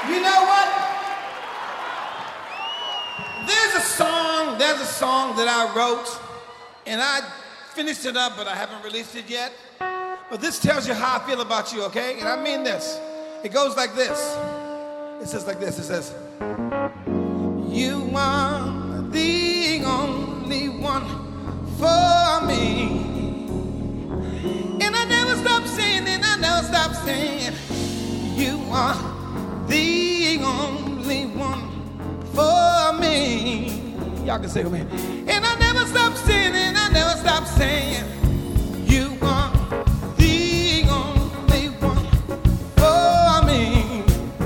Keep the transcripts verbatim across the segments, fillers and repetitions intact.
You know what? There's a song, there's a song that I wrote, and I finished it up, but I haven't released it yet. But this tells you how I feel about you, okay? And I mean this. It goes like this. It says like this. It says, you are the only one for me. And I never stop saying, and I never stop saying, you are the only one for me. Y'all can say it with me. And I never stop saying, and I never stop saying, you are the only one for me.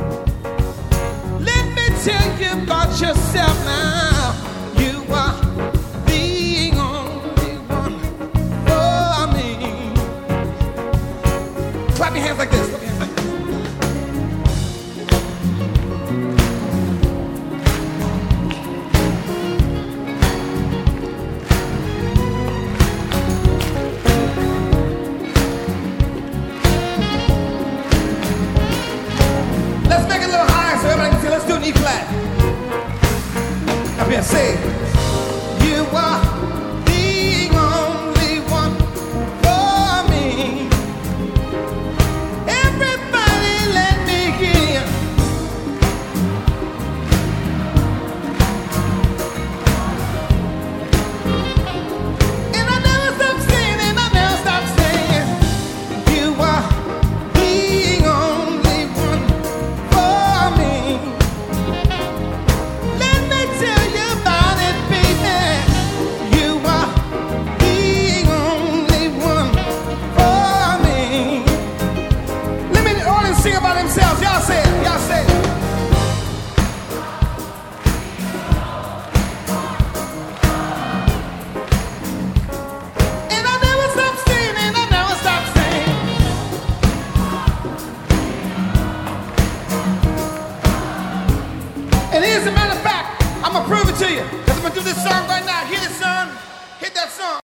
Let me tell you about yourself now. You are the only one for me. Clap your hands like this. Clap your hands like this. Let's make it a little higher so everybody can see. Let's do an E flat. Up here, say, you are the only one for me. Everybody let me hear. And I never stop saying, and I never stop saying, you are the only one for me. Let me tell you about it, baby. You are the only one for me. Let me the audience sing about themselves. Y'all say it. Y'all say it. And I never stop saying, and I never stop saying. And here's a matter of fact, I'm gonna prove it to you. Cause I'm gonna do this song right now. Hear this song, hit that song.